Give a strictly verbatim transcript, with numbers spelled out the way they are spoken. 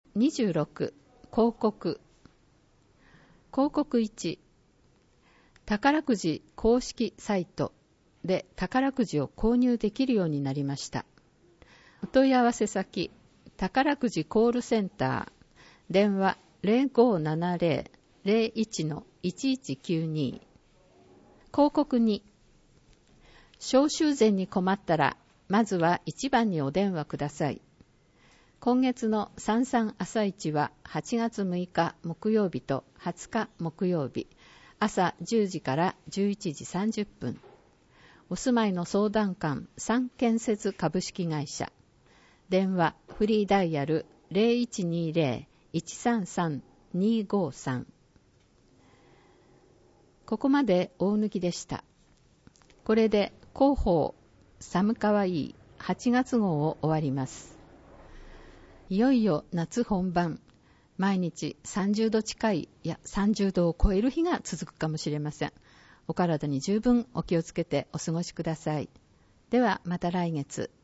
にじゅうろく、広告。広告いち、宝くじ公式サイトで宝くじを購入できるようになりました。お問い合わせ先、宝くじコールセンター、電話 ゼロごーななゼロ ゼロいち いちいちきゅうに。広告に、消臭税に困ったら、まずはいちばんにお電話ください。今月のさんさん朝市ははちがつむいか木曜日とはつか木曜日、朝じゅうじからじゅういちじさんじゅっぷん。お住まいの相談官三建設株式会社。電話フリーダイヤル ゼロいちにゼロ いちさんさん にごさん。ここまで大貫でした。これで広報寒かわいいはちがつ号を終わります。いよいよ夏本番。毎日さんじゅうど近い、いやさんじゅうどを超える日が続くかもしれません。お体に十分お気をつけてお過ごしください。ではまた来月。